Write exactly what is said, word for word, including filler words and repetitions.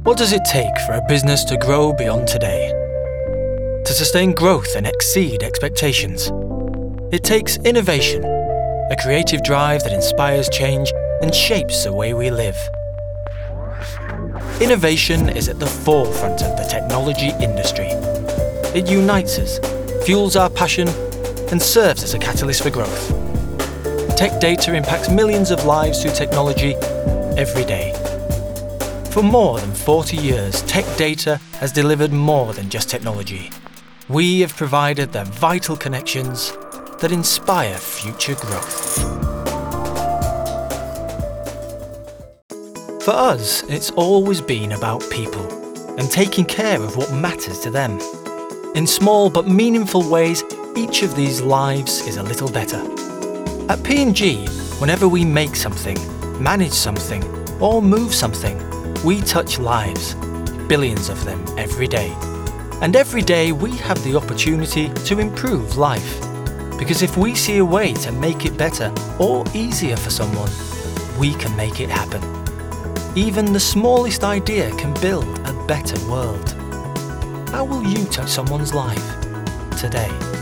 What does it take for a business to grow beyond today? To sustain growth and exceed expectations? It takes innovation, a creative drive that inspires change and shapes the way we live. Innovation is at the forefront of the technology industry. It unites us, fuels our passion, and serves as a catalyst for growth. Tech Data impacts millions of lives through technology every day. For more than forty years, Tech Data has delivered more than just technology. We have provided the vital connections that inspire future growth. For us, it's always been about people and taking care of what matters to them. In small but meaningful ways, each of these lives is a little better. At P and G, whenever we make something, manage something, or move something, we touch lives, billions of them every day. And every day we have the opportunity to improve life. Because if we see a way to make it better or easier for someone, we can make it happen. Even the smallest idea can build a better world. How will you touch someone's life today?